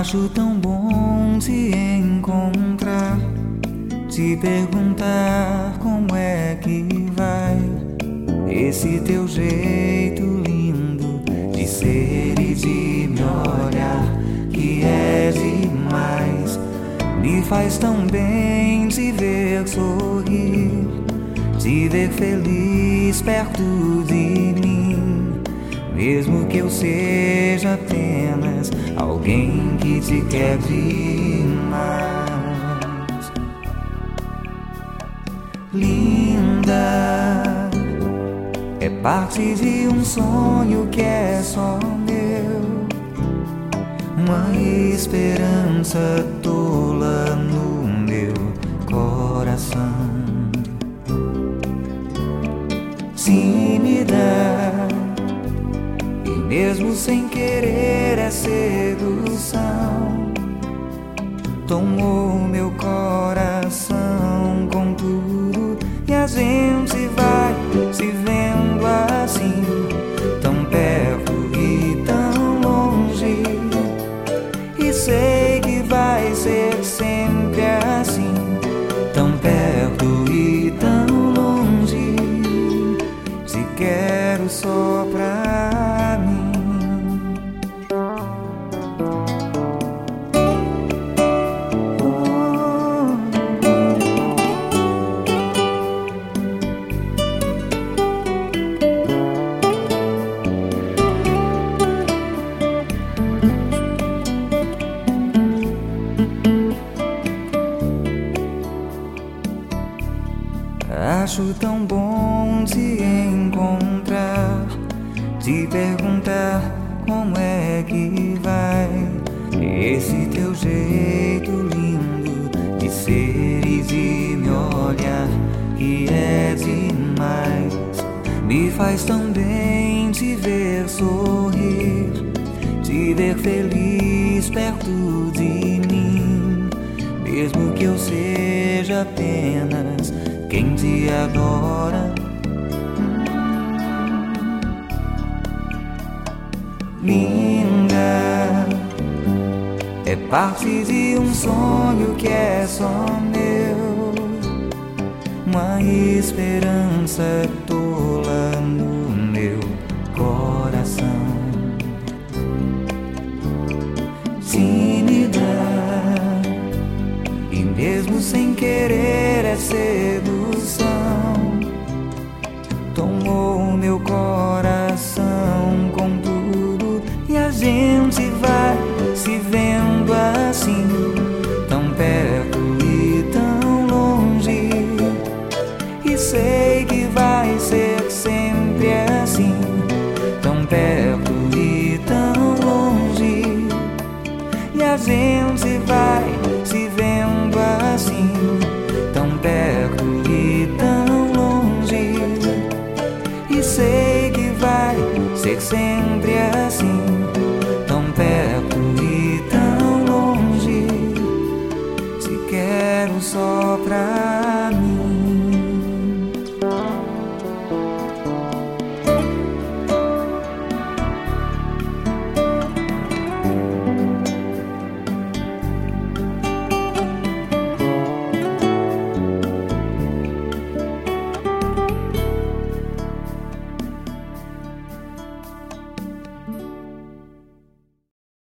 Acho tão bom te encontrar, te perguntar como é que vai. Esse teu jeito lindo de ser e de me olhar, que é demais. Me faz tão bem te ver sorrir, te ver feliz perto de mim. Mesmo que eu seja apenas alguém que te quer demais. Linda, é parte de um sonho que é só meu, uma esperança tola no meu coração. Tímida, e mesmo sem querer é sedução, tomou meu coração com tudo. E a gente vai se vendo assim, tão perto e tão longe. E sei que vai ser sempre assim, tão perto e tão longe. Te quero só pra mim. Acho tão bom te encontrar, te perguntar como é que vai. Esse teu jeito lindo de ser e de me olhar, que é demais. Me faz tão bem te ver sorrir, te ver feliz perto de mim. Mesmo que eu seja apenas quem te adora. Linda, é parte de um sonho que é só meu, uma esperança tola no meu coração. Tímida, e mesmo sem querer é sedução, tomou meu coração com tudo. E a gente vai se vendo assim, tão perto e tão longe. E sei que vai ser sempre assim, tão perto e tão longe. E a gente vai se vendo assim, tão perto e tão longe. E sei que vai ser sempre assim, tão perto e tão longe. Te quero só pra